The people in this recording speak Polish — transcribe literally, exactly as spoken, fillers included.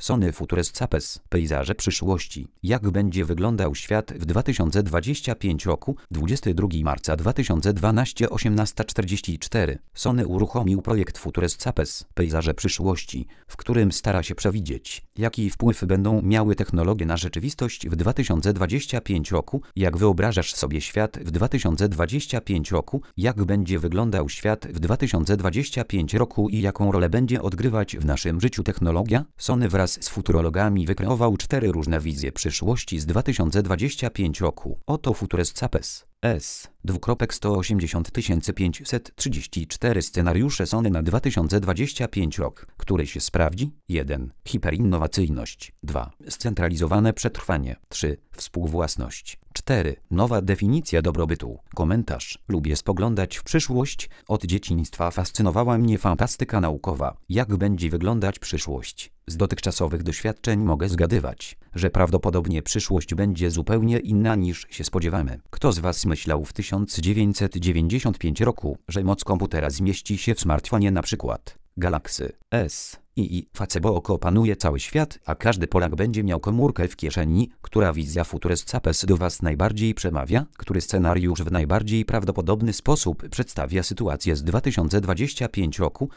Sony Futurist Capes. Pejzaże przyszłości. Jak będzie wyglądał świat w dwa tysiące dwudziestym piątym roku? dwudziestego drugiego marca dwa tysiące dwunastego, osiemnasta czterdzieści cztery. Sony uruchomił projekt Futurist Capes. Pejzaże przyszłości, w którym stara się przewidzieć, jaki wpływ będą miały technologie na rzeczywistość w dwa tysiące dwudziestym piątym roku. Jak wyobrażasz sobie świat w dwa tysiące dwudziestym piątym roku? Jak będzie wyglądał świat w dwa tysiące dwudziestym piątym roku i jaką rolę będzie odgrywać w naszym życiu technologia? Sony wraz z futurologami wykreował cztery różne wizje przyszłości z dwa tysiące dwudziestego piątego roku. Oto Futurist Capes. S. sto osiemdziesiąt tysięcy pięćset trzydzieści cztery scenariusze Sony na dwa tysiące dwudziesty piąty rok. Który się sprawdzi? jeden. Hiperinnowacyjność. dwa. Scentralizowane przetrwanie. trzy. Współwłasność. cztery. Nowa definicja dobrobytu. Komentarz. Lubię spoglądać w przyszłość. Od dzieciństwa fascynowała mnie fantastyka naukowa. Jak będzie wyglądać przyszłość? Z dotychczasowych doświadczeń mogę zgadywać, że prawdopodobnie przyszłość będzie zupełnie inna niż się spodziewamy. Kto z Was myślał w tysiąc dziewięćset dziewięćdziesiątym piątym roku, że moc komputera zmieści się w smartfonie, na przykład Galaxy S i i Facebook opanuje cały świat, a każdy Polak będzie miał komórkę w kieszeni? Która wizja Futurist Capes do Was najbardziej przemawia? Który scenariusz w najbardziej prawdopodobny sposób przedstawia sytuację z dwa tysiące dwudziestego piątego roku?